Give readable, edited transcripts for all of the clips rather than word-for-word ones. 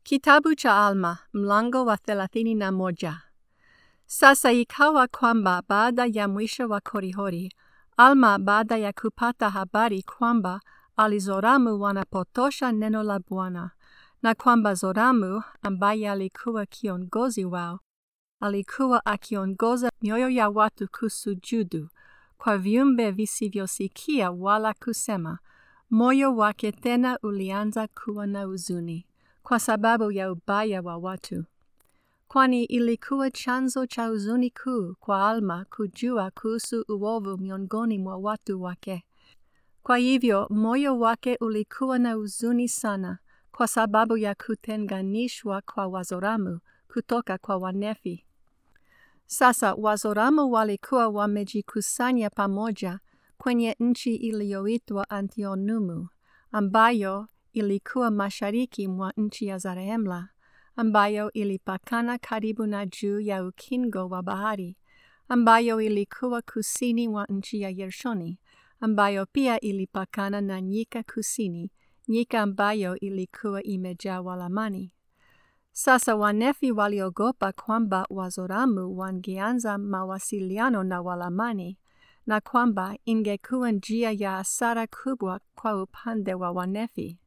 Kitabu cha Alma, mlango wa 31. Sasa ikawa kwamba baada ya mwisho wa Korihori, Alma baada ya kupata habari kwamba alizoramu wanapotosha neno la Bwana, na kwamba Zoramu ambaye alikuwa kiongozi wao, alikuwa akiongoza mioyo ya watu kusujudu kwa viumbe visivyosikia wala kusema, moyo wake tena ulianza kuwa na huzuni kwa sababu ya ubaya wa watu. Kwani ilikuwa chanzo cha huzuni kuu kwa Alma kujua kuhusu uovu miongoni mwa watu wake. Kwa hivyo moyo wake ulikuwa na huzuni sana kwa sababu ya kutenganishwa kwa Wazoramu kutoka kwa Wanefi. Sasa Wazoramu walikuwa wamejikusanya pamoja kwenye nchi iliyoitwa Antionumu, ambayo ilikuwa mashariki mwa nchi ya Zarehemla, ambayo ilipakana karibu na juu ya ukingo wa bahari, ambayo ilikuwa kusini mwa nchi ya Yershoni, ambayo pia ilipakana na nyika kusini, nyika ambayo ilikuwa imejaa Walamani. Sasa Wanefi waliogopa kwamba Wazoramu wangeanza mawasiliano na Walamani, na kwamba ingekuwa njia ya hasara kubwa kwa upande wa Wanefi.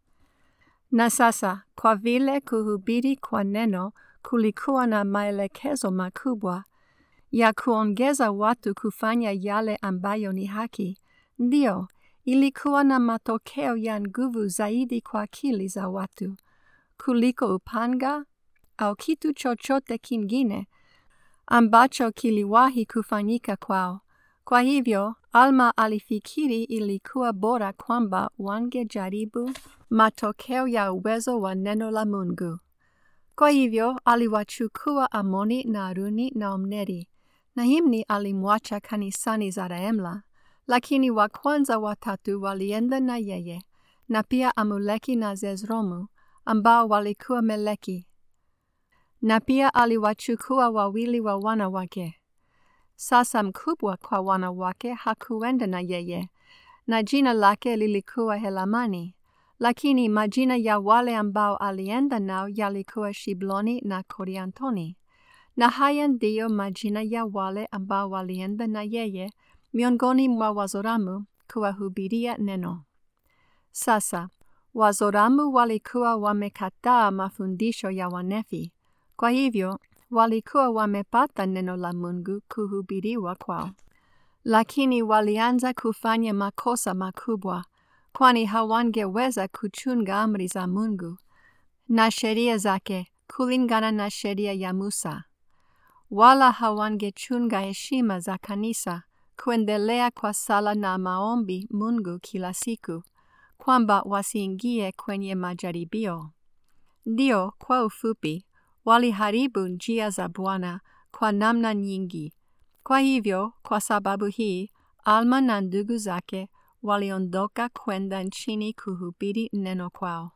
Na sasa, kwa vile kuhubiri kwa neno kulikuwa na maelekezo makubwa ya kuongeza watu kufanya yale ambayo ni haki, ndio ilikuwa na matokeo ya nguvu zaidi kwa akili za watu kuliko upanga au kitu chochote kingine ambacho kiliwahi kufanyika kwao. Kwa hivyo, Alma alifikiri ilikuwa bora kwamba wangejaribu matokeo ya uwezo wa neno la Mungu. Kwa hivyo, aliwachukua Amoni na Aruni na Omneri, na Himni alimwacha kanisani Zarehemla, lakini wa kwanza watatu walienda na yeye, na pia Amuleki na Zezromu, ambao walikuwa Meleki. Na pia aliwachukua wawili wa wanawake. Sasa mkubwa kwa wanawake hakuenda na yeye, na jina lake lilikuwa Helamani, lakini majina ya wale ambao alienda nao yalikuwa Shibloni na Koriantoni, na haya ndiyo majina ya wale ambao walienda na yeye miongoni mwa Wazoramu kuwahubiria neno. Sasa, Wazoramu walikuwa wamekataa mafundisho ya Wanefi, kwa hivyo walikuwa wamepata neno la Mungu kuhubiriwa kwao. Lakini walianza kufanya makosa makubwa, kwani hawangeweza kuchunga amri za Mungu na sheria zake kulingana na sheria ya Musa. Wala hawangechunga heshima za kanisa kuendelea kwa sala na maombi Mungu kila siku, kwamba wasiingie kwenye majaribio. Ndio, kwa ufupi, waliharibu njia za Bwana kwa namna nyingi. Kwa hivyo, kwa sababu hii, Alma na ndugu zake waliondoka kwenda nchini kuhubiri neno kwao.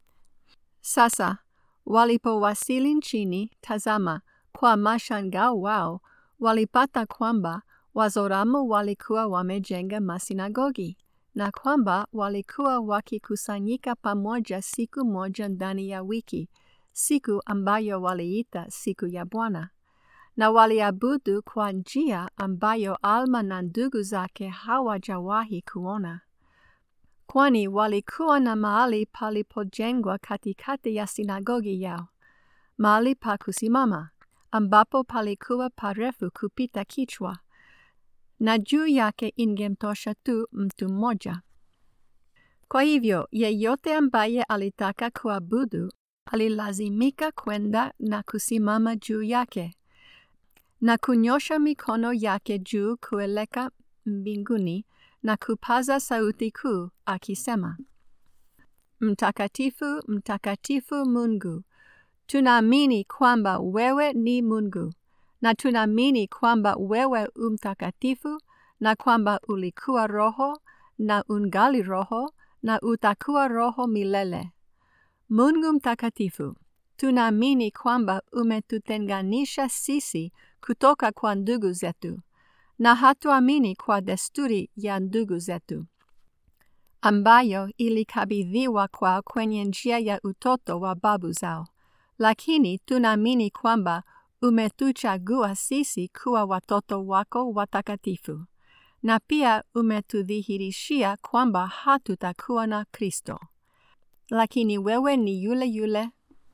Sasa, walipowasili nchini, tazama, kwa mashangao wao, walipata kwamba Wazoramu walikuwa wamejenga masinagogi, na kwamba walikuwa wakikusanyika pamoja siku moja ndani ya wiki, siku ambayo waliita siku ya Bwana, na waliabudu kwa njia ambayo Alma na ndugu zake hawajawahi kuona. Kwani walikuwa na mahali palipojengwa katikati ya sinagogi yao, mahali pa kusimama, ambapo palikuwa parefu kupita kichwa, na juu yake ingemtosha tu mtu mmoja. Kwa hivyo, yeyote ambaye alitaka kuabudu alilazimika kwenda na kusimama juu yake, na kunyosha mikono yake juu kuelekea mbinguni, na kupaza sauti kuu akisema, Mtakatifu, mtakatifu Mungu, tunaamini kwamba wewe ni Mungu, na tunaamini kwamba wewe mtakatifu, na kwamba ulikuwa Roho, na ungali Roho, na utakuwa Roho milele. Mungu mtakatifu, tunaamini kwamba umetutenganisha sisi kutoka kwa ndugu zetu, na hatuamini kwa desturi ya ndugu zetu, ambayo ilikabidhiwa kwao kwenye njia ya utoto wa babu zao, Lakini tunaamini kwamba umetuchagua sisi kuwa watoto wako watakatifu, na pia umetudhihirishia kwamba hatutakuwa na Kristo. Lakini wewe ni yule yule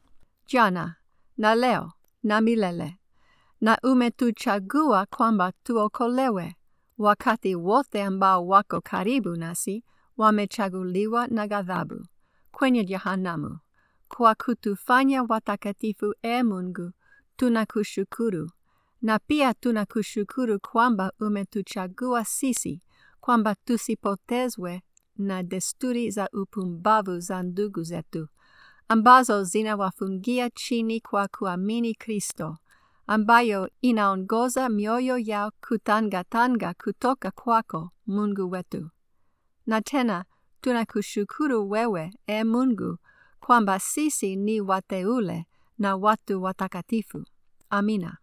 jana na leo na milele, na umetuchagua kwamba tuokolewe, wakati wote ambao wako karibu nasi wamechaguliwa na ghadhabu kwenye jehanamu. Kwa kutufanya watakatifu, Mungu, tunakushukuru. Na pia tunakushukuru kwamba umetuchagua sisi, kwamba tusipotezwe na desturi za upumbavu za ndugu zetu, ambazo zinawafungia chini kwa kuamini Kristo, ambayo inaongoza mioyo yao kutangatanga kutoka kwako, Mungu wetu. Na tena tunakushukuru wewe, Mungu, kwamba sisi ni wateule na watu watakatifu. Amina.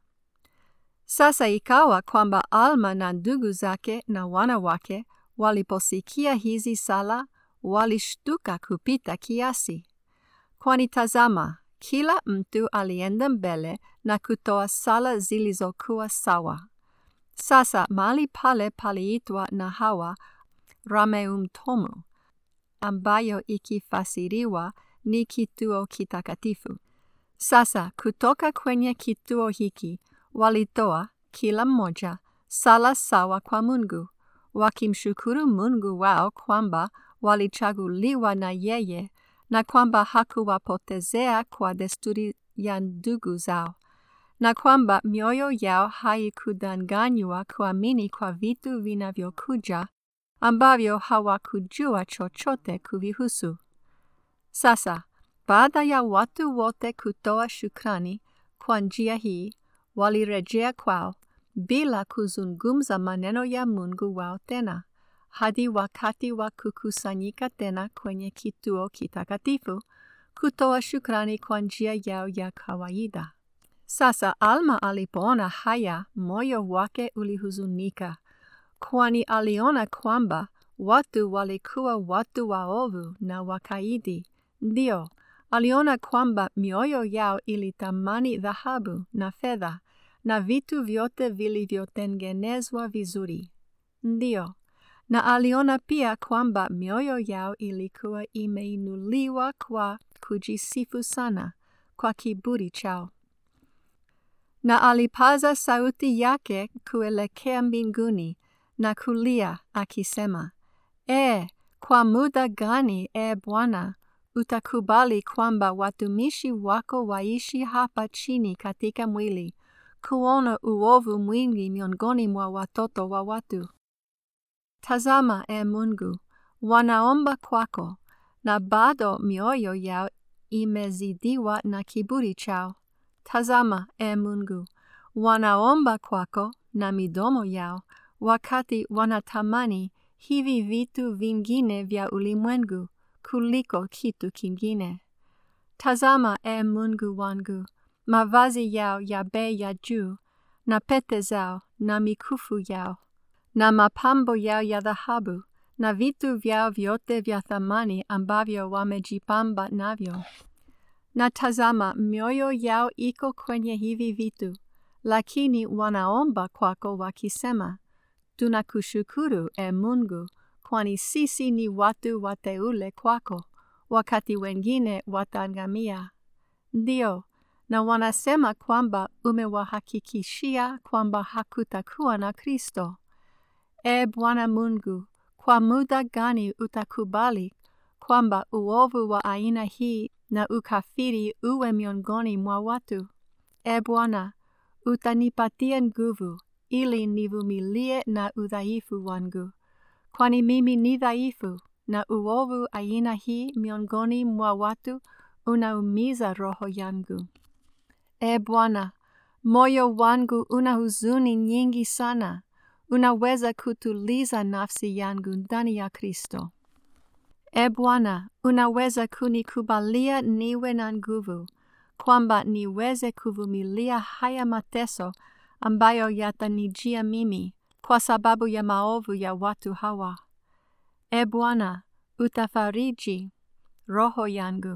Sasa ikawa kwamba Alma na ndugu zake na wana wake waliposikia hizi sala, walishtuka kupita kiasi. Kwani tazama, kila mtu alienda mbele na kutoa sala zilizokuwa sawa. Sasa mahali pale paliitwa na Hawa Rameumtomu, ambayo ikifasiriwa ni kituo kitakatifu. Sasa kutoka kwenye kituo hiki walitoa kila mmoja sala sawa kwa Mungu, wakimshukuru Mungu wao kwamba walichaguliwa na yeye, na kwamba hakuwapotezea kwa desturi ya ndugu zao, na kwamba mioyo yao haikudanganywa kuamini kwa vitu vinavyokuja ambavyo hawakujua chochote kuvihusu. Sasa baada ya watu wote kutoa shukrani kwa njia hii, walirejea kwao bila kuzungumza maneno ya Mungu wao tena, hadi wakati wa kukusanyika tena kwenye kituo kitakatifu kutoa shukrani kwa njia yao ya kawaida. Sasa Alma alipoona haya, moyo wake ulihuzunika, kwani aliona kwamba watu walikuwa watu waovu na wakaidi. Ndio, aliona kwamba mioyo yao ilitamani dhahabu na fedha na vitu vyote vilivyotengenezwa vizuri. Ndio, na aliona pia kwamba mioyo yao ilikuwa imeinuliwa kwa kujisifu sana kwa kiburi chao. Na alipaza sauti yake kuelekea mbinguni na kulia akisema, kwa muda gani, Bwana, utakubali kwamba watumishi wako waishi hapa chini katika mwili, kuona uovu mwingi miongoni mwa watoto wa watu? Tazama, Mungu, wanaomba kwako, na bado mioyo yao imezidiwa na kiburi chao. Tazama, Mungu, wanaomba kwako na midomo yao, wakati wanatamani hivi vitu vingine vya ulimwengu kuliko kitu kingine. Tazama, Mungu wangu, mavazi yao ya bei ya juu, na pete zao, na mikufu yao, na mapambo yao ya dhahabu, na vitu vyao vyote vya thamani ambavyo wamejipamba navyo. Na tazama, mioyo yao iko kwenye hivi vitu, lakini wanaomba kwako wakisema, tunakushukuru, Mungu, kwani sisi ni watu wateule kwako, wakati wengine wataangamia. Ndio, na wanasema kwamba umewahakikishia kwamba hakutakuwa na Kristo. Bwana Mungu, kwa muda gani utakubali kwamba uovu wa aina hii na ukafiri uwe miongoni mwa watu? Bwana, utanipatia nguvu ili nivumilie na udhaifu wangu, kwani mimi ni dhaifu, na uovu aina hii miongoni mwa watu unaumiza roho yangu. Bwana, moyo wangu una huzuni nyingi sana. Unaweza kutuliza nafsi yangu ndani ya Kristo. Bwana, unaweza kunikubalia niwe na nguvu, kwamba niweze kuvumilia haya mateso ambayo yatanijia mimi kwa sababu ya maovu ya watu hawa. Bwana, utafariji roho yangu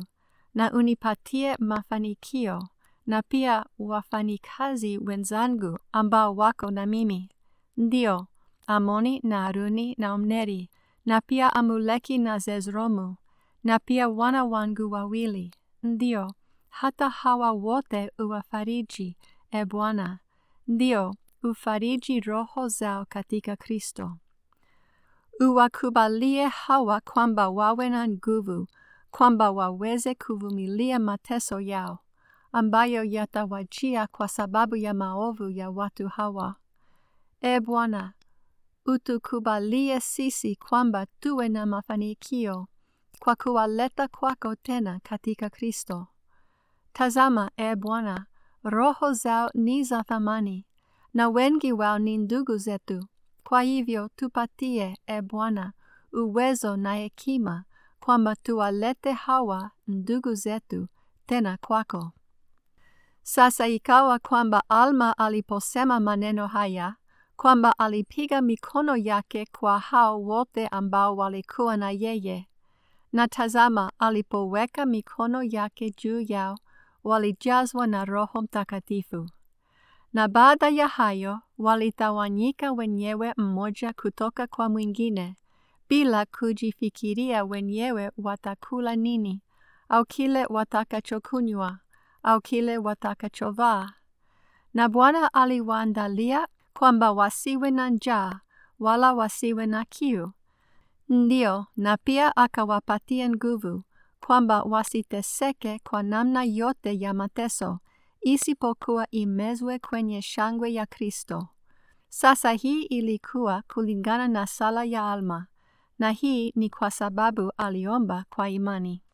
na unipatie mafanikio na pia wafanyikazi wenzangu ambao wako na mimi. Ndio, Amoni na Aruni na Omneri, na pia Amuleki na Zezromu, na pia wana wangu wawili. Ndio, hata hawa wote uwafariji, e Bwana. Ndio, ufariji roho zao katika Kristo. Uwakubalie hawa kwamba wawe na nguvu, kwamba waweze kuvumilia mateso yao, ambayo yatawajia kwa sababu ya maovu ya watu hawa. E Bwana, utukubalie sisi kwamba tuwe na mafanikio kwa kuwaleta kwako tena katika Kristo. Tazama, e Bwana, roho zao ni za thamani, na wengi wao ni ndugu zetu. Kwa hivyo tupatie, e Bwana, uwezo na hekima kwamba tuwalete hawa ndugu zetu tena kwako. Sasa ikawa kwamba Alma aliposema maneno haya, kwamba alipiga mikono yake kwa hao wote ambao walikuwa na yeye. Na tazama, alipoweka mikono yake juu yao, walijazwa na Roho Mtakatifu. Na baada ya hayo, walitawanyika wenyewe mmoja kutoka kwa mwingine, bila kujifikiria wenyewe watakula nini, au kile watakachokunywa, au kile watakachovaa. Na Bwana aliwaandalia kwamba wasiwe na njaa, wala wasiwe na kiu. Ndio, na pia akawapatia nguvu, kwamba wasiteseke kwa namna yote ya mateso, isipokuwa imezwe kwenye shangwe ya Kristo. Sasa hii ilikuwa kulingana na sala ya Alma, na hii ni kwa sababu aliomba kwa imani.